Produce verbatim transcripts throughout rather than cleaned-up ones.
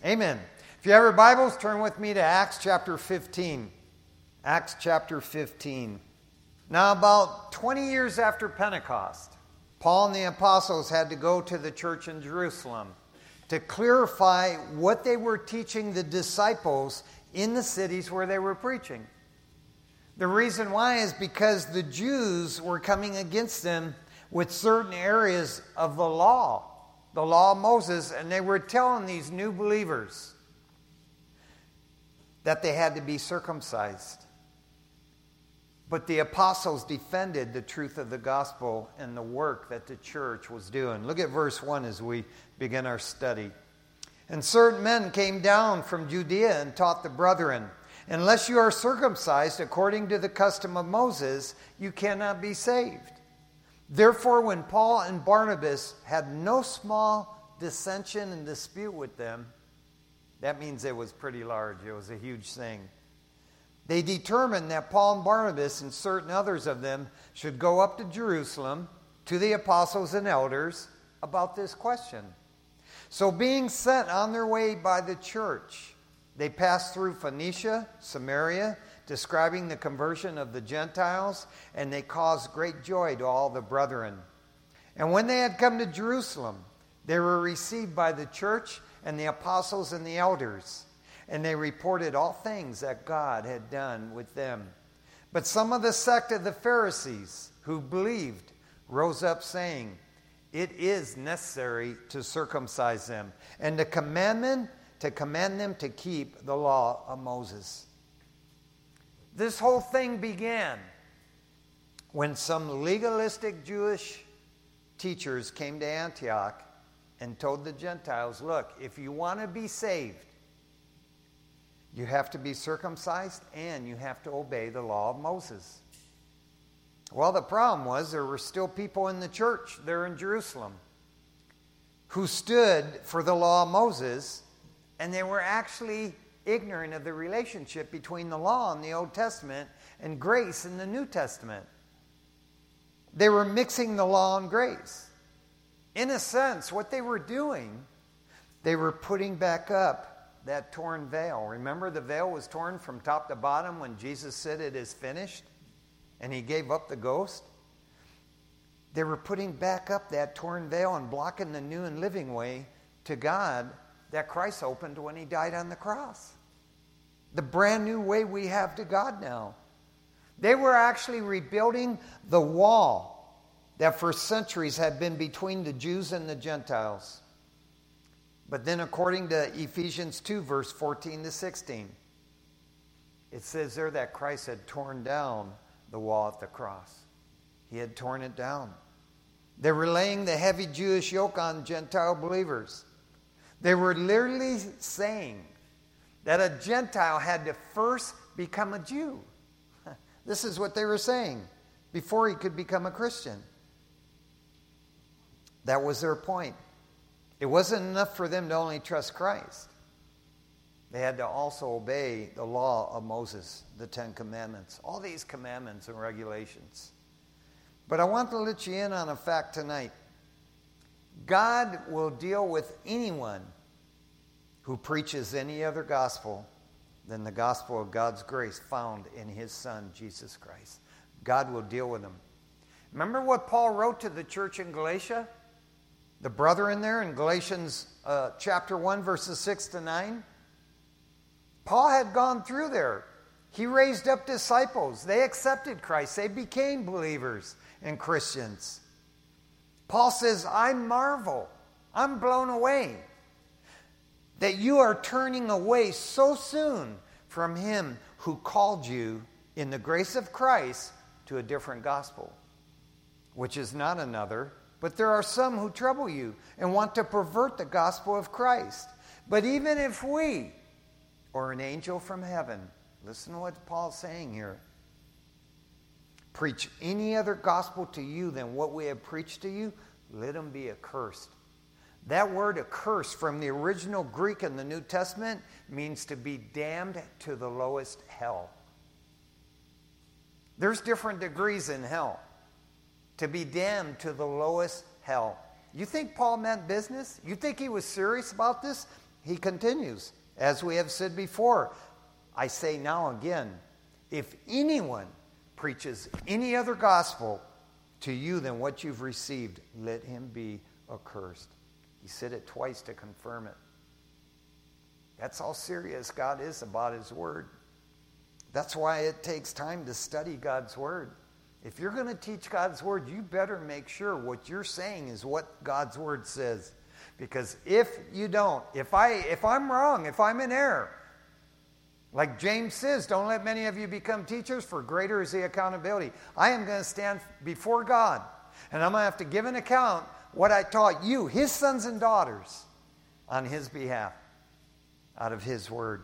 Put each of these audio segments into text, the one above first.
Amen. If you have your Bibles, turn with me to Acts chapter fifteen. Acts chapter fifteen. Now, about twenty years after Pentecost, Paul and the apostles had to go to the church in Jerusalem to clarify what they were teaching the disciples in the cities where they were preaching. The reason why is because the Jews were coming against them with certain areas of the law, the law of Moses, and they were telling these new believers that they had to be circumcised. But the apostles defended the truth of the gospel and the work that the church was doing. Look at verse one as we begin our study. And certain men came down from Judea and taught the brethren, unless you are circumcised according to the custom of Moses, you cannot be saved. Therefore, when Paul and Barnabas had no small dissension and dispute with them, that means it was pretty large. It was a huge thing. They determined that Paul and Barnabas and certain others of them should go up to Jerusalem to the apostles and elders about this question. So being sent on their way by the church, they passed through Phoenicia, Samaria, describing the conversion of the Gentiles, and they caused great joy to all the brethren. And when they had come to Jerusalem, they were received by the church and the apostles and the elders, and they reported all things that God had done with them. But some of the sect of the Pharisees who believed rose up, saying, it is necessary to circumcise them, and to commandment to command them to keep the law of Moses. This whole thing began when some legalistic Jewish teachers came to Antioch and told the Gentiles, look, if you want to be saved, you have to be circumcised and you have to obey the law of Moses. Well, the problem was there were still people in the church there in Jerusalem who stood for the law of Moses, and they were actually ignorant of the relationship between the law in the Old Testament and grace in the New Testament. They were mixing the law and grace. In a sense, what they were doing, they were putting back up that torn veil. Remember, the veil was torn from top to bottom when Jesus said it is finished, and he gave up the ghost. They were putting back up that torn veil and blocking the new and living way to God that Christ opened when he died on the cross. The brand new way we have to God now. They were actually rebuilding the wall that for centuries had been between the Jews and the Gentiles. But then according to Ephesians two, verse fourteen to sixteen, it says there that Christ had torn down the wall at the cross. He had torn it down. They were laying the heavy Jewish yoke on Gentile believers. They were literally saying that a Gentile had to first become a Jew. This is what they were saying before he could become a Christian. That was their point. It wasn't enough for them to only trust Christ. They had to also obey the law of Moses, the Ten Commandments, all these commandments and regulations. But I want to let you in on a fact tonight. God will deal with anyone who preaches any other gospel than the gospel of God's grace found in his Son, Jesus Christ. God will deal with them. Remember what Paul wrote to the church in Galatia? The brethren there in Galatians uh, chapter one, verses six to nine. Paul had gone through there. He raised up disciples. They accepted Christ. They became believers and Christians. Paul says, I marvel, I'm blown away that you are turning away so soon from him who called you in the grace of Christ to a different gospel, which is not another, but there are some who trouble you and want to pervert the gospel of Christ. But even if we, or an angel from heaven, listen to what Paul's saying here, preach any other gospel to you than what we have preached to you, let him be accursed. That word accursed from the original Greek in the New Testament means to be damned to the lowest hell. There's different degrees in hell. To be damned to the lowest hell. You think Paul meant business? You think he was serious about this? he continues, as we have said before, I say now again, if anyone preaches any other gospel to you than what you've received, let him be accursed. He said it twice to confirm it. That's how serious God is about his word. That's why it takes time to study God's word. If you're going to teach God's word, you better make sure what you're saying is what God's word says. Because if you don't, if I if I'm wrong, if I'm in error, like James says, don't let many of you become teachers, for greater is the accountability. I am going to stand before God, and I'm going to have to give an account what I taught you, his sons and daughters, on his behalf, out of his word.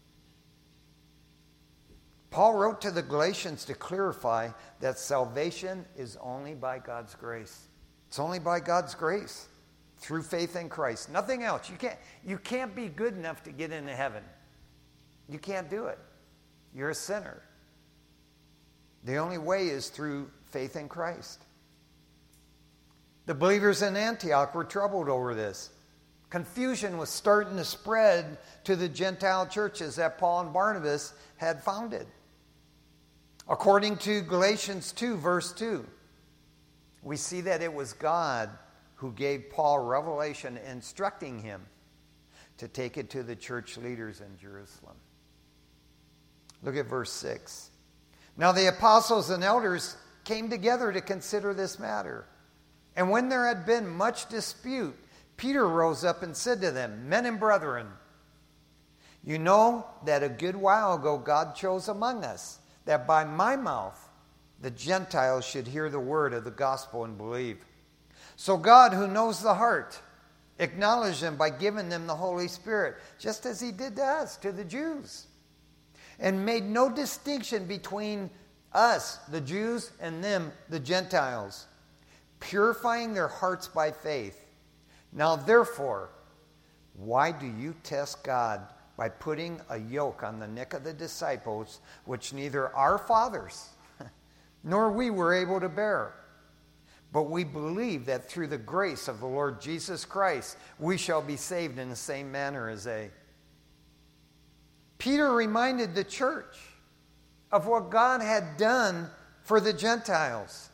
Paul wrote to the Galatians to clarify that salvation is only by God's grace. It's only by God's grace, through faith in Christ. Nothing else. You can't, you can't be good enough to get into heaven. You can't do it. You're a sinner. The only way is through faith in Christ. The believers in Antioch were troubled over this. Confusion was starting to spread to the Gentile churches that Paul and Barnabas had founded. According to Galatians two, verse two, we see that it was God who gave Paul revelation instructing him to take it to the church leaders in Jerusalem. Look at verse six. Now the apostles and elders came together to consider this matter. And when there had been much dispute, Peter rose up and said to them, Men and brethren, you know that a good while ago God chose among us, that by my mouth the Gentiles should hear the word of the gospel and believe. So God, who knows the heart, acknowledged them by giving them the Holy Spirit, just as he did to us, to the Jews, and made no distinction between us, the Jews, and them, the Gentiles, purifying their hearts by faith. Now therefore, why do you test God by putting a yoke on the neck of the disciples, which neither our fathers nor we were able to bear? But we believe that through the grace of the Lord Jesus Christ, we shall be saved in the same manner as they. Peter reminded the church of what God had done for the Gentiles.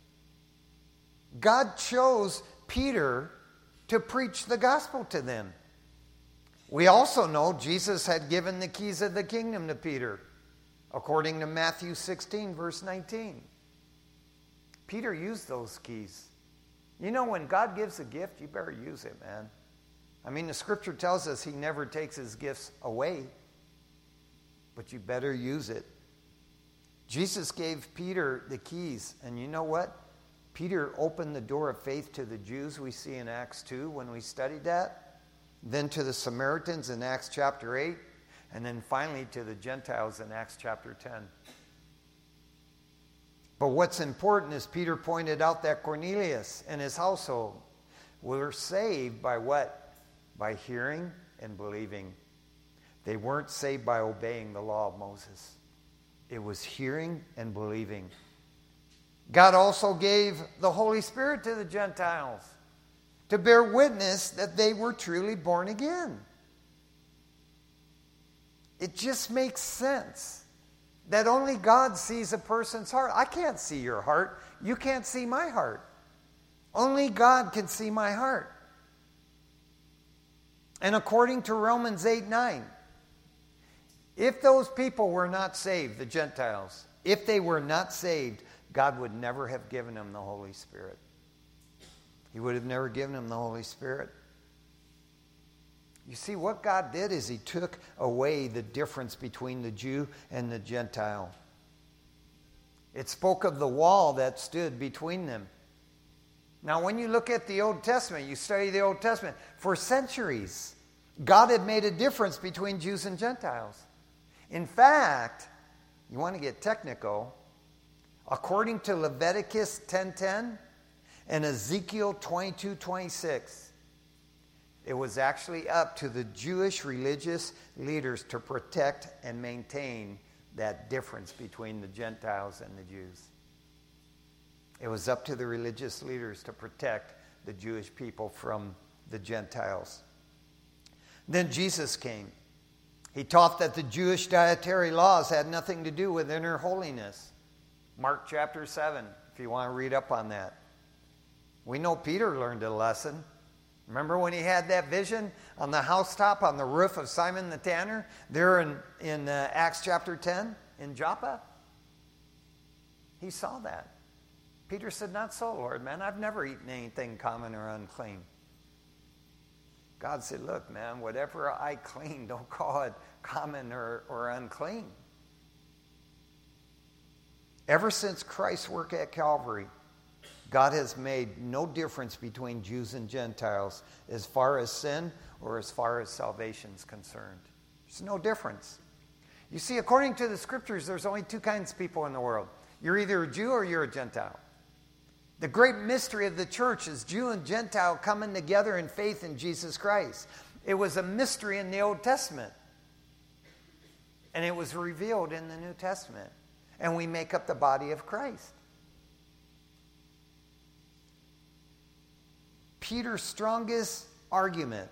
God chose Peter to preach the gospel to them. We also know Jesus had given the keys of the kingdom to Peter, according to Matthew sixteen, verse nineteen. Peter used those keys. You know, when God gives a gift, you better use it, man. I mean, the scripture tells us he never takes his gifts away, but you better use it. Jesus gave Peter the keys, and you know what? Peter opened the door of faith to the Jews, we see in Acts two when we studied that, then to the Samaritans in Acts chapter eight, and then finally to the Gentiles in Acts chapter ten. But what's important is Peter pointed out that Cornelius and his household were saved by what? By hearing and believing. They weren't saved by obeying the law of Moses. It was hearing and believing. God also gave the Holy Spirit to the Gentiles to bear witness that they were truly born again. It just makes sense that only God sees a person's heart. I can't see your heart. You can't see my heart. Only God can see my heart. And according to Romans eight nine, if those people were not saved, the Gentiles, if they were not saved, God would never have given them the Holy Spirit. He would have never given them the Holy Spirit. You see, what God did is he took away the difference between the Jew and the Gentile. It spoke of the wall that stood between them. Now, when you look at the Old Testament, you study the Old Testament, for centuries, God had made a difference between Jews and Gentiles. In fact, you want to get technical, according to Leviticus ten ten and Ezekiel twenty-two twenty-six, it was actually up to the Jewish religious leaders to protect and maintain that difference between the Gentiles and the Jews. It was up to the religious leaders to protect the Jewish people from the Gentiles. Then Jesus came. He taught that the Jewish dietary laws had nothing to do with inner holiness. Mark chapter seven, if you want to read up on that. We know Peter learned a lesson. Remember when he had that vision on the housetop on the roof of Simon the Tanner there in, in uh, Acts chapter ten in Joppa? He saw that. Peter said, not so, Lord, man. I've never eaten anything common or unclean. God said, look, man, whatever I clean, don't call it common or, or unclean. Ever since Christ's work at Calvary, God has made no difference between Jews and Gentiles as far as sin or as far as salvation is concerned. There's no difference. You see, according to the Scriptures, there's only two kinds of people in the world. You're either a Jew or you're a Gentile. The great mystery of the church is Jew and Gentile coming together in faith in Jesus Christ. It was a mystery in the Old Testament. And it was revealed in the New Testament. And we make up the body of Christ. Peter's strongest argument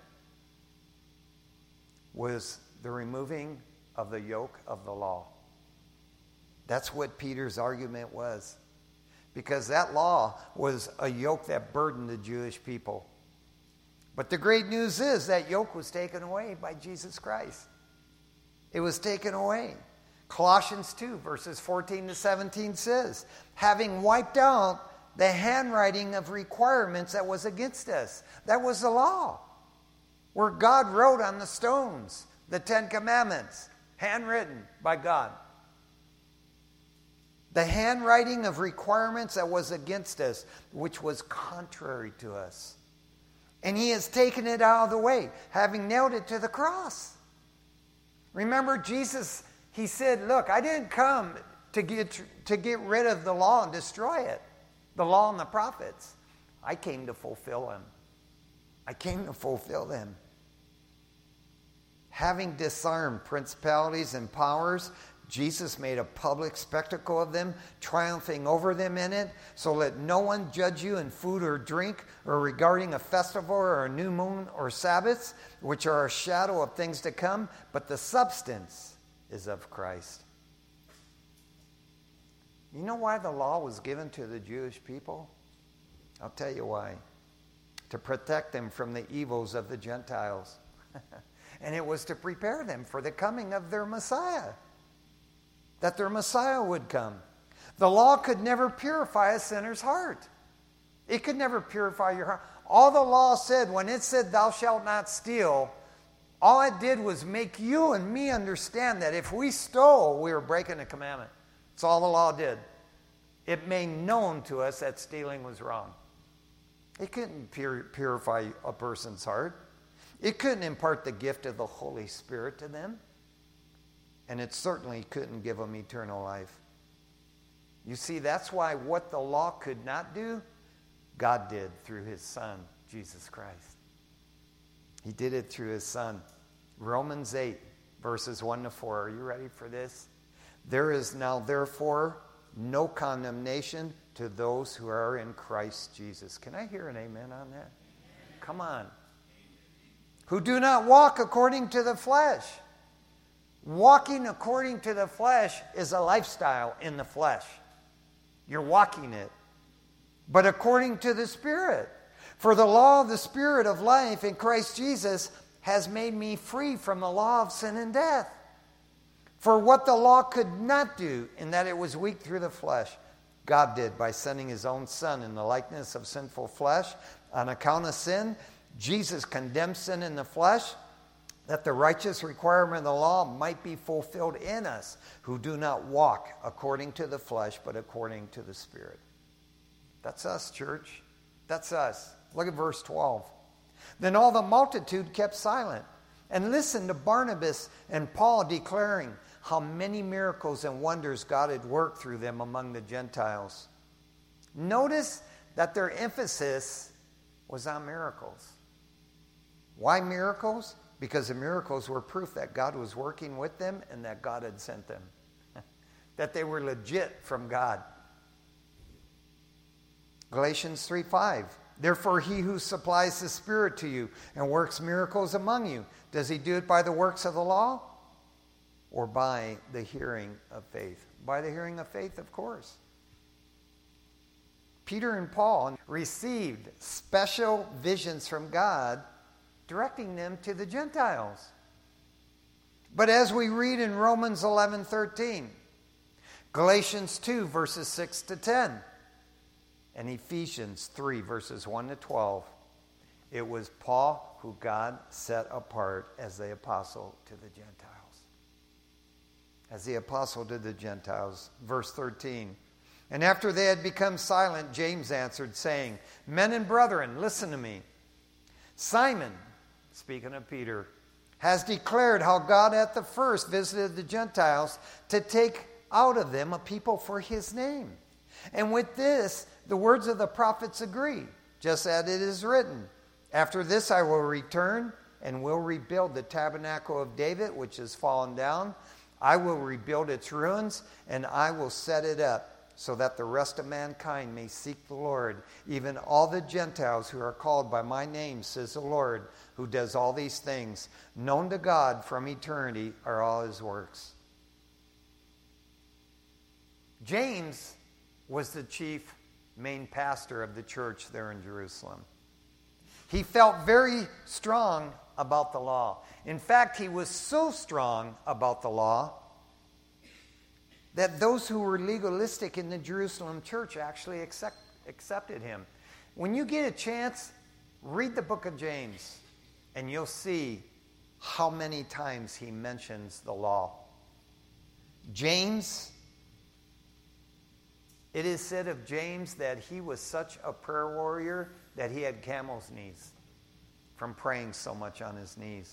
was the removing of the yoke of the law. That's what Peter's argument was. Because that law was a yoke that burdened the Jewish people. But the great news is that yoke was taken away by Jesus Christ. It was taken away. Colossians two, verses fourteen to seventeen says, having wiped out the handwriting of requirements that was against us. That was the law. Where God wrote on the stones the Ten Commandments, handwritten by God. The handwriting of requirements that was against us, which was contrary to us. And he has taken it out of the way, having nailed it to the cross. Remember, Jesus, he said, look, I didn't come to get, to get rid of the law and destroy it. The law and the prophets. I came to fulfill them. I came to fulfill them. Having disarmed principalities and powers, Jesus made a public spectacle of them, triumphing over them in it. So let no one judge you in food or drink, or regarding a festival or a new moon or Sabbaths, which are a shadow of things to come, but the substance is of Christ. You know why the law was given to the Jewish people? I'll tell you why. To protect them from the evils of the Gentiles. And it was to prepare them for the coming of their Messiah. That their Messiah would come. The law could never purify a sinner's heart. It could never purify your heart. All the law said, when it said, thou shalt not steal, all it did was make you and me understand that if we stole, we were breaking a commandment. That's all the law did. It made known to us that stealing was wrong. It couldn't pur- purify a person's heart. It couldn't impart the gift of the Holy Spirit to them. And it certainly couldn't give them eternal life. You see, that's why what the law could not do, God did through his Son, Jesus Christ. He did it through his Son. Romans eight, verses one to four. Are you ready for this? There is now, therefore, no condemnation to those who are in Christ Jesus. Can I hear an amen on that? Come on. Who do not walk according to the flesh. Walking according to the flesh is a lifestyle in the flesh. You're walking it. But according to the Spirit. For the law of the Spirit of life in Christ Jesus has made me free from the law of sin and death. For what the law could not do, in that it was weak through the flesh, God did by sending his own Son in the likeness of sinful flesh. On account of sin, Jesus condemned sin in the flesh, that the righteous requirement of the law might be fulfilled in us, who do not walk according to the flesh, but according to the Spirit. That's us, church. That's us. Look at verse twelve. Then all the multitude kept silent, and listened to Barnabas and Paul declaring how many miracles and wonders God had worked through them among the Gentiles. Notice that their emphasis was on miracles. Why miracles? Because the miracles were proof that God was working with them and that God had sent them. That they were legit from God. Galatians three five. Therefore, he who supplies the Spirit to you and works miracles among you, does he do it by the works of the law or by the hearing of faith? By the hearing of faith, of course. Peter and Paul received special visions from God, directing them to the Gentiles. But as we read in Romans eleven thirteen, Galatians two, verses six to ten, and Ephesians three, verses one to twelve, it was Paul who God set apart as the apostle to the Gentiles. As the apostle to the Gentiles. Verse thirteen, and after they had become silent, James answered, saying, Men and brethren, listen to me. Simon, speaking of Peter, has declared how God at the first visited the Gentiles to take out of them a people for his name. And with this, the words of the prophets agree, just as it is written, After this I will return and will rebuild the tabernacle of David, which is fallen down. I will rebuild its ruins, and I will set it up, so that the rest of mankind may seek the Lord, even all the Gentiles who are called by my name, says the Lord, who does all these things. Known to God from eternity are all his works. James was the chief main pastor of the church there in Jerusalem. He felt very strong about the law. In fact, he was so strong about the law that those who were legalistic in the Jerusalem church actually accept, accepted him. When you get a chance, read the book of James, and you'll see how many times he mentions the law. James, it is said of James that he was such a prayer warrior that he had camel's knees from praying so much on his knees.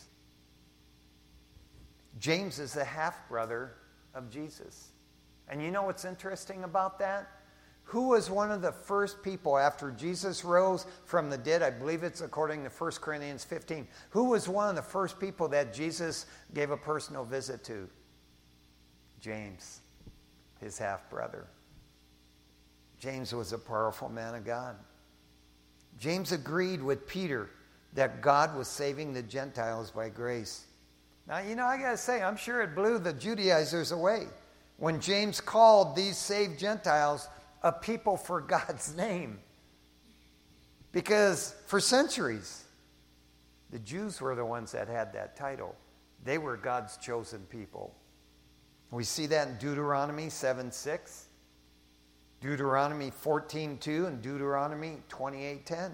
James is the half-brother of Jesus. And you know what's interesting about that? Who was one of the first people after Jesus rose from the dead? I believe it's according to First Corinthians fifteen. Who was one of the first people that Jesus gave a personal visit to? James, his half-brother. James was a powerful man of God. James agreed with Peter that God was saving the Gentiles by grace. Now, you know, I got to say, I'm sure it blew the Judaizers away when James called these saved Gentiles a people for God's name. Because for centuries, the Jews were the ones that had that title. They were God's chosen people. We see that in Deuteronomy seven six, Deuteronomy fourteen two, and Deuteronomy twenty-eight ten.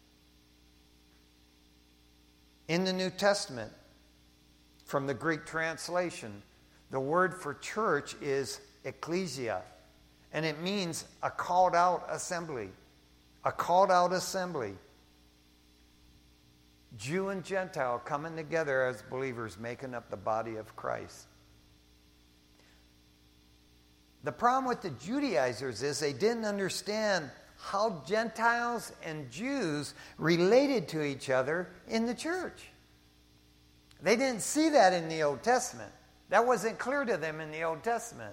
In the New Testament, from the Greek translation, the word for church is ecclesia, and it means a called out assembly. A called out assembly. Jew and Gentile coming together as believers, making up the body of Christ. The problem with the Judaizers is they didn't understand how Gentiles and Jews related to each other in the church. They didn't see that in the Old Testament. That wasn't clear to them in the Old Testament.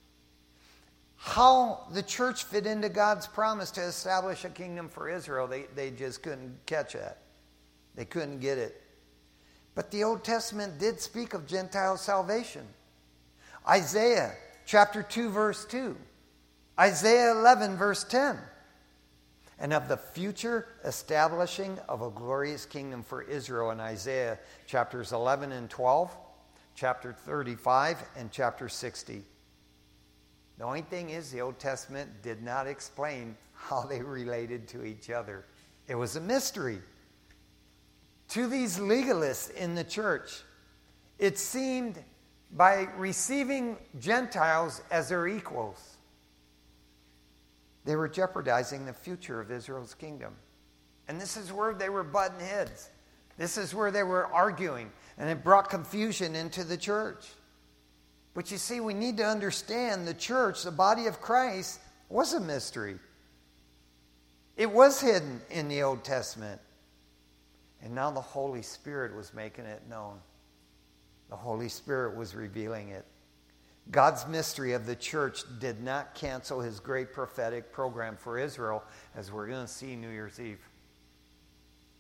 How the church fit into God's promise to establish a kingdom for Israel, they, they just couldn't catch that. They couldn't get it. But the Old Testament did speak of Gentile salvation. Isaiah chapter two, verse two. Isaiah eleven, verse ten. And of the future establishing of a glorious kingdom for Israel in Isaiah chapters eleven and twelve, chapter thirty-five, and chapter sixty. The only thing is the Old Testament did not explain how they related to each other. It was a mystery. To these legalists in the church, it seemed by receiving Gentiles as their equals, they were jeopardizing the future of Israel's kingdom. And this is where they were butting heads. This is where they were arguing. And it brought confusion into the church. But you see, we need to understand the church, the body of Christ, was a mystery. It was hidden in the Old Testament. And now the Holy Spirit was making it known. The Holy Spirit was revealing it. God's mystery of the church did not cancel his great prophetic program for Israel, as we're going to see New Year's Eve.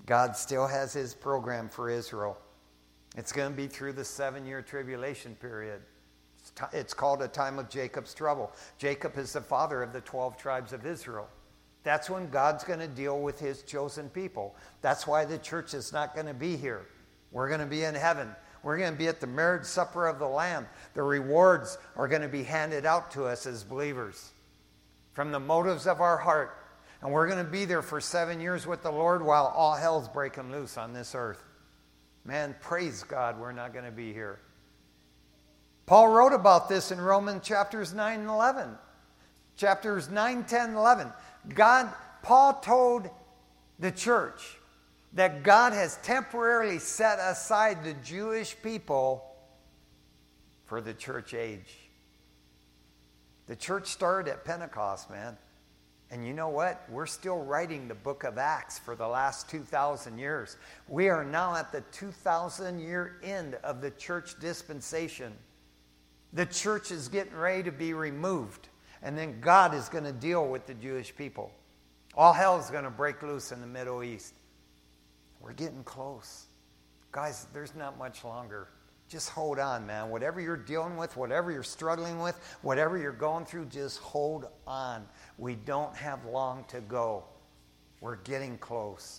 God still has his program for Israel. It's going to be through the seven-year tribulation period. It's, t- it's called a time of Jacob's trouble. Jacob is the father of the twelve tribes of Israel. That's when God's going to deal with his chosen people. That's why the church is not going to be here. We're going to be in heaven. We're going to be at the marriage supper of the Lamb. The rewards are going to be handed out to us as believers from the motives of our heart. And we're going to be there for seven years with the Lord while all hell's breaking loose on this earth. Man, praise God, we're not going to be here. Paul wrote about this in Romans chapters nine and eleven. Chapters nine, ten, and eleven. God, Paul told the church that God has temporarily set aside the Jewish people for the church age. The church started at Pentecost, man. And you know what? We're still writing the book of Acts for the last two thousand years. We are now at the two thousand year end of the church dispensation. The church is getting ready to be removed. And then God is going to deal with the Jewish people. All hell is going to break loose in the Middle East. We're getting close. Guys, there's not much longer. Just hold on, man. Whatever you're dealing with, whatever you're struggling with, whatever you're going through, just hold on. We don't have long to go. We're getting close.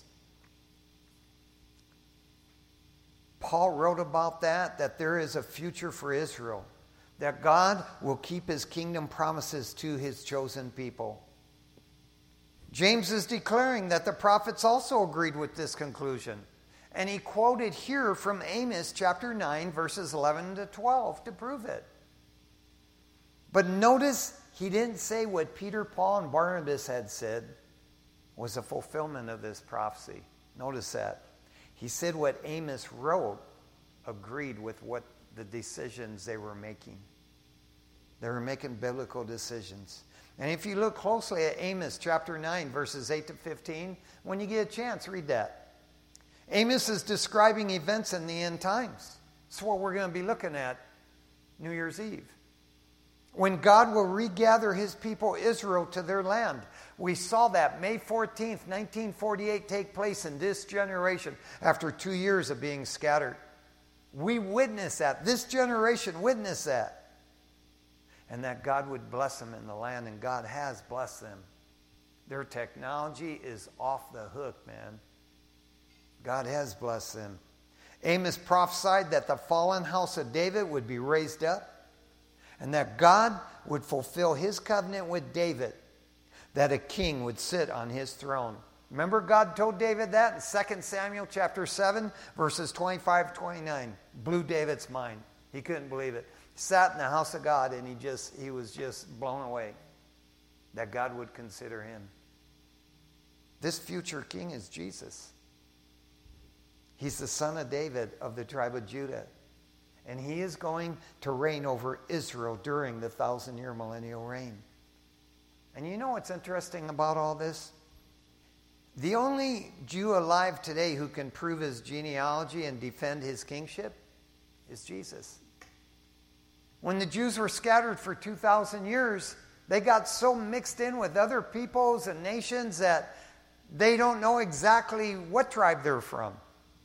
Paul wrote about that, that there is a future for Israel, that God will keep his kingdom promises to his chosen people. James is declaring that the prophets also agreed with this conclusion. And he quoted here from Amos chapter nine, verses eleven to twelve to prove it. But notice he didn't say what Peter, Paul, and Barnabas had said was a fulfillment of this prophecy. Notice that. He said what Amos wrote agreed with what the decisions they were making. They were making biblical decisions. And if you look closely at Amos chapter nine, verses eight to fifteen, when you get a chance, read that. Amos is describing events in the end times. That's what we're going to be looking at New Year's Eve. When God will regather his people Israel to their land. We saw that May fourteenth, nineteen forty-eight take place in this generation after two years of being scattered. We witnessed that. This generation witnessed that. And that God would bless them in the land, and God has blessed them. Their technology is off the hook, man. God has blessed them. Amos prophesied that the fallen house of David would be raised up, and that God would fulfill his covenant with David, that a king would sit on his throne. Remember God told David that in Second Samuel chapter seven, verses twenty-five to twenty-nine. Blew David's mind. He couldn't believe it. Sat in the house of God, and he just he was just blown away that God would consider him. This future king is Jesus. He's the son of David of the tribe of Judah. And he is going to reign over Israel during the thousand-year millennial reign. And you know what's interesting about all this? The only Jew alive today who can prove his genealogy and defend his kingship is Jesus. When the Jews were scattered for two thousand years, they got so mixed in with other peoples and nations that they don't know exactly what tribe they're from.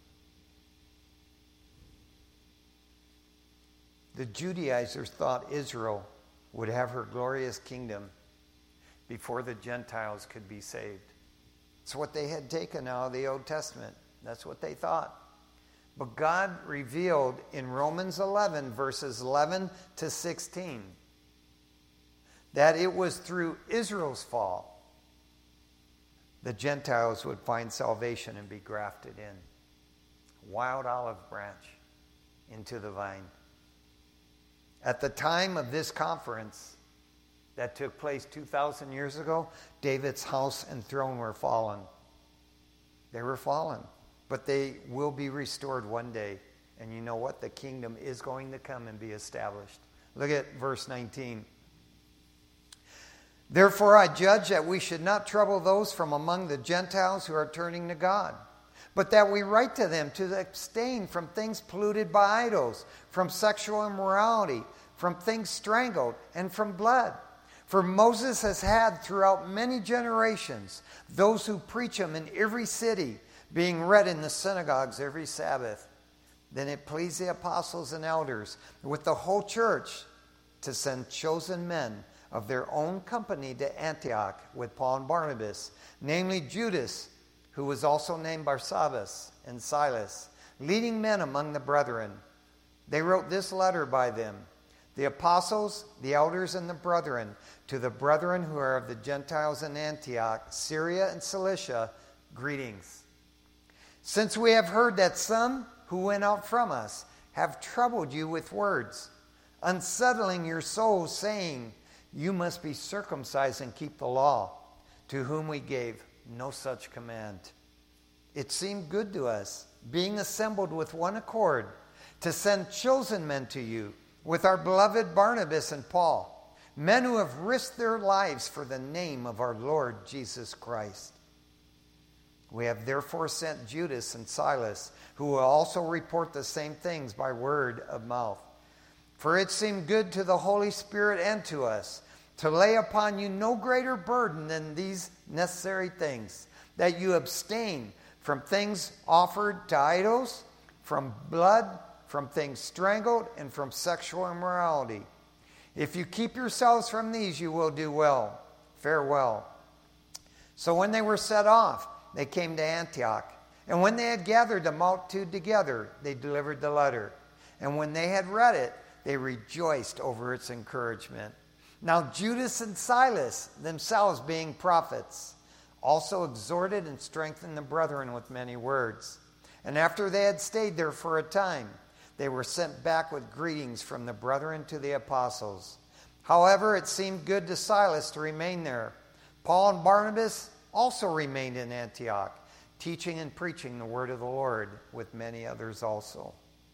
The Judaizers thought Israel would have her glorious kingdom before the Gentiles could be saved. It's what they had taken out of the Old Testament. That's what they thought. But God revealed in Romans eleven, verses eleven to sixteen, that it was through Israel's fall the Gentiles would find salvation and be grafted in. Wild olive branch into the vine. At the time of this conference that took place two thousand years ago, David's house and throne were fallen. They were fallen, but they will be restored one day. And you know what? The kingdom is going to come and be established. Look at verse nineteen. Therefore I judge that we should not trouble those from among the Gentiles who are turning to God, but that we write to them to abstain from things polluted by idols, from sexual immorality, from things strangled, and from blood. For Moses has had throughout many generations those who preach him in every city, being read in the synagogues every Sabbath. Then it pleased the apostles and elders with the whole church to send chosen men of their own company to Antioch with Paul and Barnabas, namely Judas, who was also named Barsabbas, and Silas, leading men among the brethren. They wrote this letter by them: the apostles, the elders, and the brethren, to the brethren who are of the Gentiles in Antioch, Syria, and Cilicia, greetings. Since we have heard that some who went out from us have troubled you with words, unsettling your souls, saying, you must be circumcised and keep the law, to whom we gave no such command. It seemed good to us, being assembled with one accord, to send chosen men to you, with our beloved Barnabas and Paul, men who have risked their lives for the name of our Lord Jesus Christ. We have therefore sent Judas and Silas, who will also report the same things by word of mouth. For it seemed good to the Holy Spirit and to us to lay upon you no greater burden than these necessary things, that you abstain from things offered to idols, from blood, from things strangled, and from sexual immorality. If you keep yourselves from these, you will do well. Farewell. So when they were set off, they came to Antioch. And when they had gathered the multitude together, they delivered the letter. And when they had read it, they rejoiced over its encouragement. Now Judas and Silas, themselves being prophets, also exhorted and strengthened the brethren with many words. And after they had stayed there for a time, they were sent back with greetings from the brethren to the apostles. However, it seemed good to Silas to remain there. Paul and Barnabas also remained in Antioch, teaching and preaching the word of the Lord with many others also.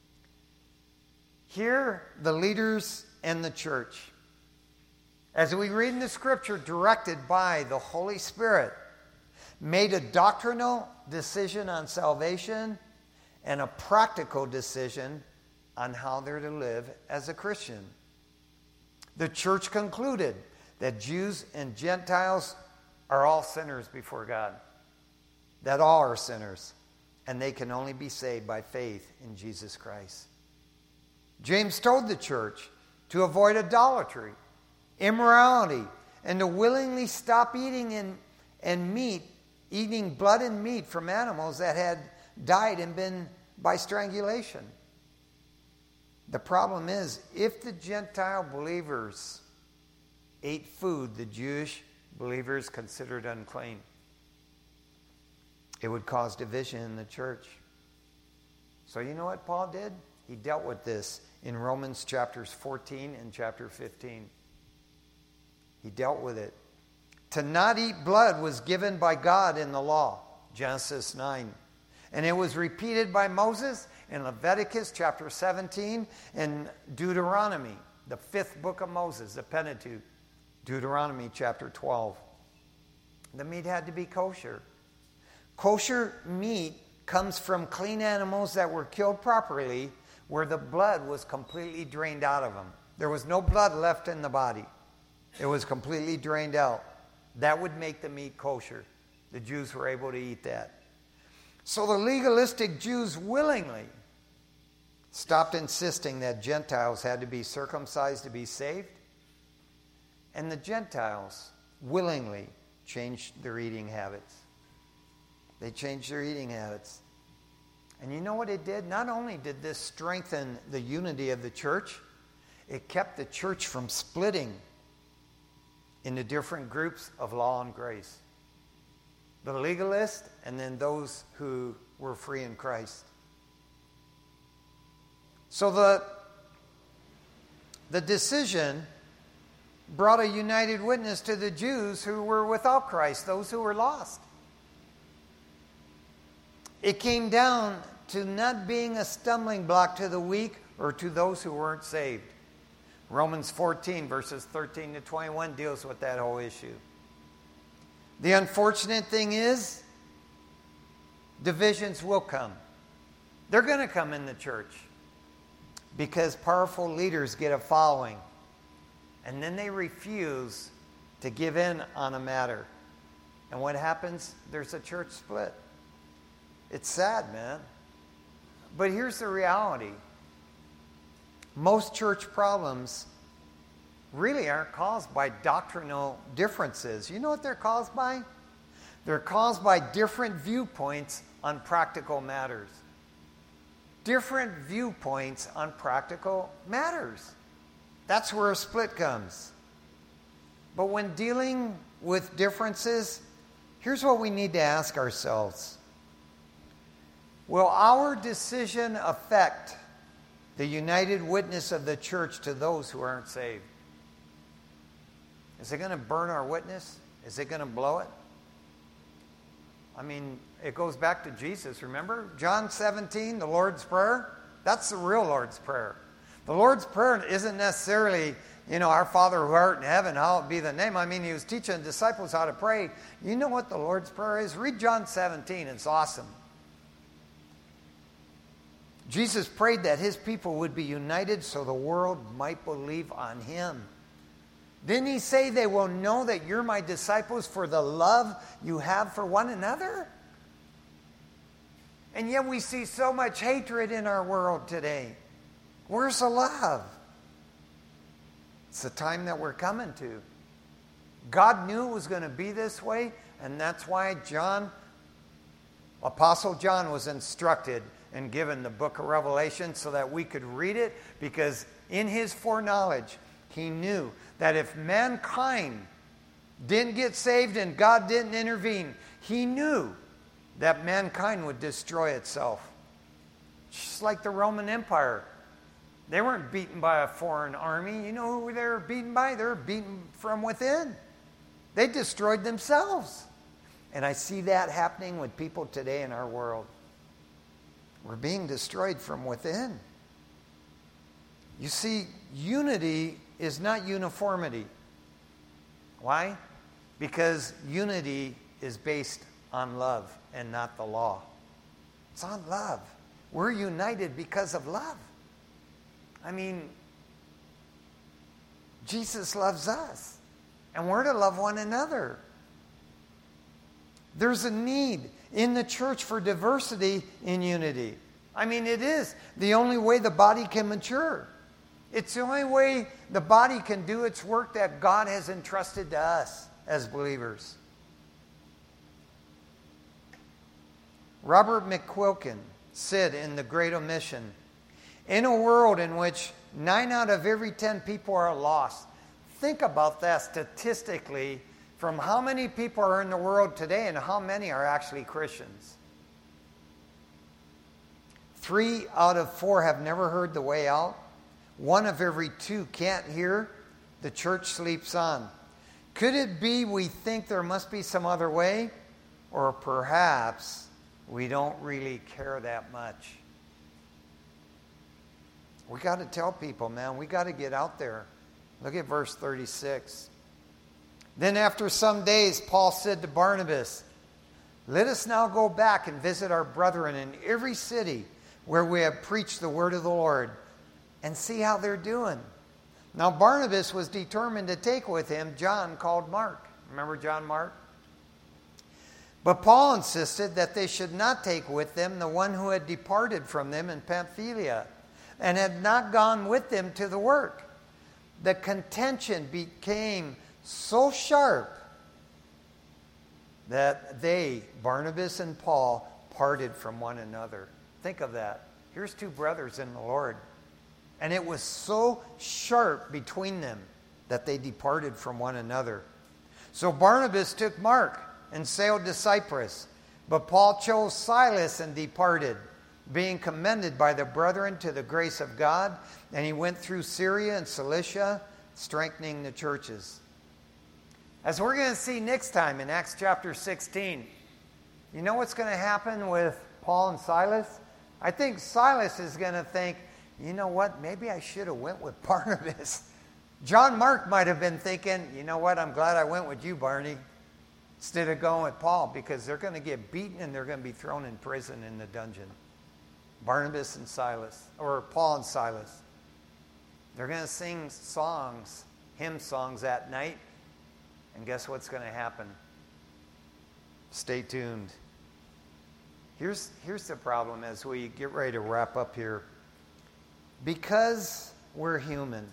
Here, the leaders and the church, as we read in the scripture, directed by the Holy Spirit, made a doctrinal decision on salvation and a practical decision on how they're to live as a Christian. The church concluded that Jews and Gentiles are all sinners before God, that all are sinners, and they can only be saved by faith in Jesus Christ. James told the church to avoid idolatry, immorality, and to willingly stop eating and, and meat, eating blood and meat from animals that had died and been by strangulation. The problem is, if the Gentile believers ate food the Jewish believers considered unclean, it would cause division in the church. So you know what Paul did? He dealt with this in Romans chapters fourteen and chapter fifteen. He dealt with it. To not eat blood was given by God in the law, Genesis nine. And it was repeated by Moses in Leviticus chapter seventeen and Deuteronomy, the fifth book of Moses, the Pentateuch, Deuteronomy chapter twelve. The meat had to be kosher. Kosher meat comes from clean animals that were killed properly, where the blood was completely drained out of them. There was no blood left in the body. It was completely drained out. That would make the meat kosher. The Jews were able to eat that. So the legalistic Jews willingly stopped insisting that Gentiles had to be circumcised to be saved. And the Gentiles willingly changed their eating habits. They changed their eating habits. And you know what it did? Not only did this strengthen the unity of the church, it kept the church from splitting into different groups of law and grace. The legalists and then those who were free in Christ. So the, the decision brought a united witness to the Jews who were without Christ, those who were lost. It came down to not being a stumbling block to the weak or to those who weren't saved. Romans fourteen, verses thirteen to twenty-one deals with that whole issue. The unfortunate thing is, divisions will come. They're going to come in the church because powerful leaders get a following, and then they refuse to give in on a matter. And what happens? There's a church split. It's sad, man. But here's the reality. Most church problems really aren't caused by doctrinal differences. You know what they're caused by? They're caused by different viewpoints on practical matters. Different viewpoints on practical matters. That's where a split comes. But when dealing with differences, here's what we need to ask ourselves. Will our decision affect the united witness of the church to those who aren't saved? Is it going to burn our witness? Is it going to blow it? I mean, it goes back to Jesus, remember? John seventeen, the Lord's Prayer. That's the real Lord's Prayer. The Lord's Prayer isn't necessarily, you know, our Father who art in heaven, hallowed be the name. I mean, he was teaching the disciples how to pray. You know what the Lord's Prayer is? Read John seventeen. It's awesome. Jesus prayed that his people would be united so the world might believe on him. Didn't he say they will know that you're my disciples for the love you have for one another? And yet we see so much hatred in our world today. Where's the love? It's the time that we're coming to. God knew it was going to be this way, and that's why John, Apostle John, was instructed and given the book of Revelation so that we could read it, because in his foreknowledge, he knew that if mankind didn't get saved and God didn't intervene, he knew that mankind would destroy itself. Just like the Roman Empire. They weren't beaten by a foreign army. You know who they were beaten by? They were beaten from within. They destroyed themselves. And I see that happening with people today in our world. We're being destroyed from within. You see, unity is not uniformity. Why? Because unity is based on love and not the law. It's on love. We're united because of love. I mean, Jesus loves us, and we're to love one another. There's a need in the church for diversity in unity. I mean, it is the only way the body can mature. It's the only way the body can do its work that God has entrusted to us as believers. Robert McQuilkin said in The Great Omission, in a world in which nine out of every ten people are lost, think about that statistically from how many people are in the world today and how many are actually Christians. Three out of four have never heard the way out. One of every two can't hear. The church sleeps on. Could it be we think there must be some other way? Or perhaps we don't really care that much? We got to tell people, man. We got to get out there. Look at verse thirty-six. Then after some days, Paul said to Barnabas, let us now go back and visit our brethren in every city where we have preached the word of the Lord, and see how they're doing. Now Barnabas was determined to take with him John called Mark. Remember John Mark? But Paul insisted that they should not take with them the one who had departed from them in Pamphylia and had not gone with them to the work. The contention became so sharp that they, Barnabas and Paul, parted from one another. Think of that. Here's two brothers in the Lord. And it was so sharp between them that they departed from one another. So Barnabas took Mark and sailed to Cyprus. But Paul chose Silas and departed, being commended by the brethren to the grace of God. And he went through Syria and Cilicia, strengthening the churches. As we're going to see next time in Acts chapter sixteen, you know what's going to happen with Paul and Silas? I think Silas is going to think, you know what, maybe I should have went with Barnabas. John Mark might have been thinking, you know what, I'm glad I went with you, Barney, instead of going with Paul, because they're going to get beaten and they're going to be thrown in prison in the dungeon. Barnabas and Silas, or Paul and Silas. They're going to sing songs, hymn songs at night, and guess what's going to happen? Stay tuned. Here's, here's the problem as we get ready to wrap up here. Because we're human,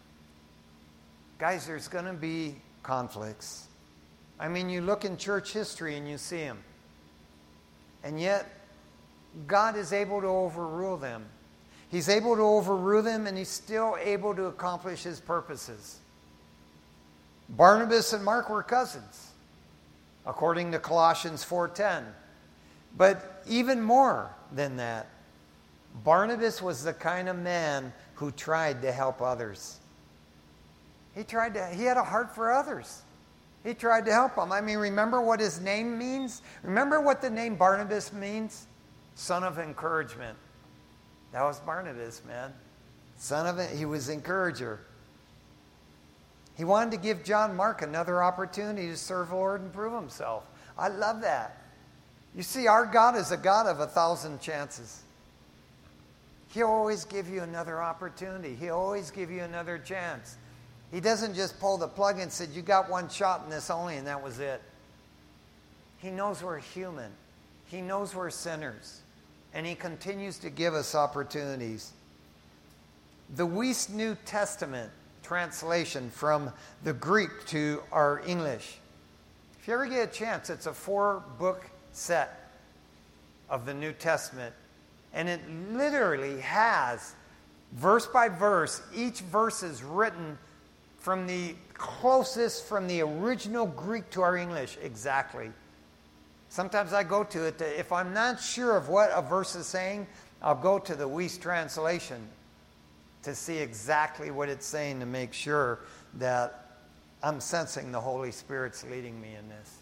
guys, there's going to be conflicts. I mean, you look in church history and you see them. And yet, God is able to overrule them. He's able to overrule them, and He's still able to accomplish His purposes. Barnabas and Mark were cousins, according to Colossians four ten. But even more than that, Barnabas was the kind of man who tried to help others. He tried to, he had a heart for others. He tried to help them. I mean, remember what his name means? Remember what the name Barnabas means? Son of encouragement. That was Barnabas, man. Son of it, he was encourager. He wanted to give John Mark another opportunity to serve the Lord and prove himself. I love that. You see, our God is a God of a thousand chances. He'll always give you another opportunity. He'll always give you another chance. He doesn't just pull the plug and say, you got one shot in this only, and that was it. He knows we're human. He knows we're sinners. And He continues to give us opportunities. The Wuest New Testament translation from the Greek to our English. If you ever get a chance, it's a four-book set of the New Testament. And it literally has, verse by verse, each verse is written from the closest, from the original Greek to our English, exactly. Sometimes I go to it, to, if I'm not sure of what a verse is saying, I'll go to the Wuest translation to see exactly what it's saying to make sure that I'm sensing the Holy Spirit's leading me in this.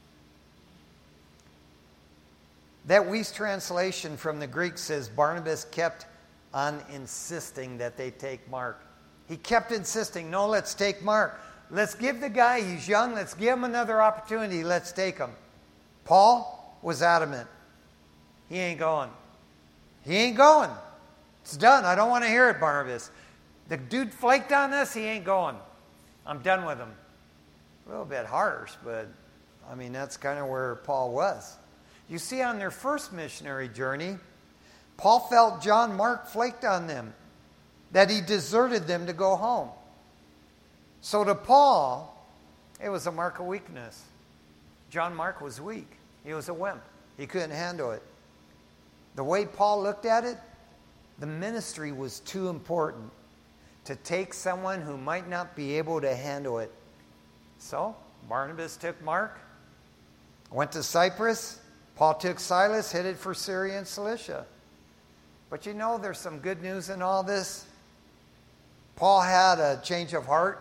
That Wuest translation from the Greek says Barnabas kept on insisting that they take Mark. He kept insisting, no, let's take Mark. Let's give the guy, he's young, let's give him another opportunity, let's take him. Paul was adamant. He ain't going. He ain't going. It's done. I don't want to hear it, Barnabas. The dude flaked on this, he ain't going. I'm done with him. A little bit harsh, but I mean, that's kind of where Paul was. You see, on their first missionary journey, Paul felt John Mark flaked on them, that he deserted them to go home. So to Paul, it was a mark of weakness. John Mark was weak. He was a wimp. He couldn't handle it. The way Paul looked at it, the ministry was too important to take someone who might not be able to handle it. So Barnabas took Mark, went to Cyprus. Paul took Silas, headed for Syria and Cilicia. But you know, there's some good news in all this. Paul had a change of heart.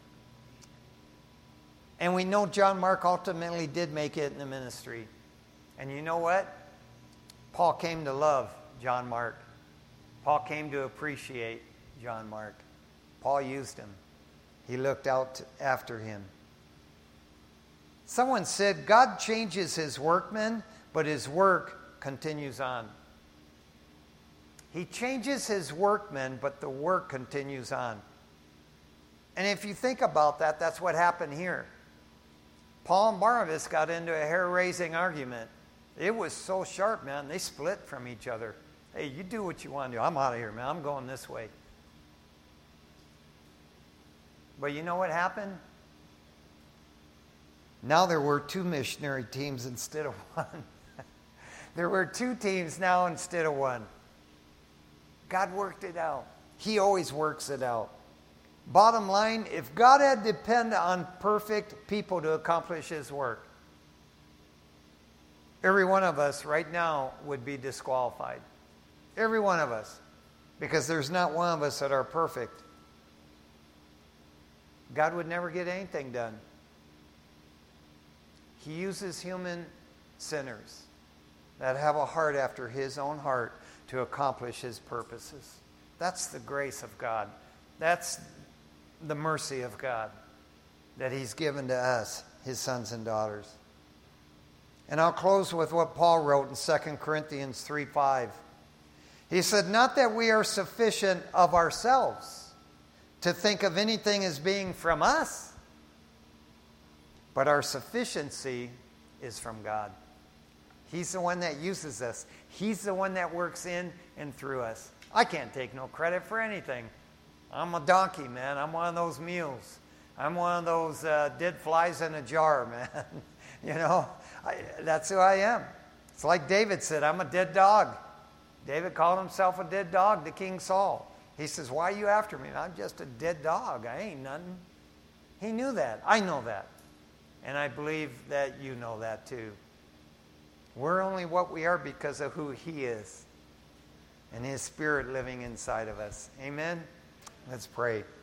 And we know John Mark ultimately did make it in the ministry. And you know what? Paul came to love John Mark. Paul came to appreciate John Mark. Paul used him. He looked out after him. Someone said, God changes His workmen, but His work continues on. He changes His workmen, but the work continues on. And if you think about that, that's what happened here. Paul and Barnabas got into a hair-raising argument. It was so sharp, man. They split from each other. Hey, you do what you want to do. I'm out of here, man. I'm going this way. But you know what happened? Now there were two missionary teams instead of one. There were two teams now instead of one. God worked it out. He always works it out. Bottom line, if God had depended on perfect people to accomplish His work, every one of us right now would be disqualified. Every one of us. Because there's not one of us that are perfect. God would never get anything done. He uses human sinners that have a heart after His own heart to accomplish His purposes. That's the grace of God. That's the mercy of God that He's given to us, His sons and daughters. And I'll close with what Paul wrote in Second Corinthians three five. He said, not that we are sufficient of ourselves to think of anything as being from us, but our sufficiency is from God. He's the one that uses us. He's the one that works in and through us. I can't take no credit for anything. I'm a donkey, man. I'm one of those mules. I'm one of those uh, dead flies in a jar, man. You know, I, that's who I am. It's like David said, I'm a dead dog. David called himself a dead dog to King Saul. He says, why are you after me? I'm just a dead dog. I ain't nothing. He knew that. I know that. And I believe that you know that too. We're only what we are because of who He is and His Spirit living inside of us. Amen? Let's pray.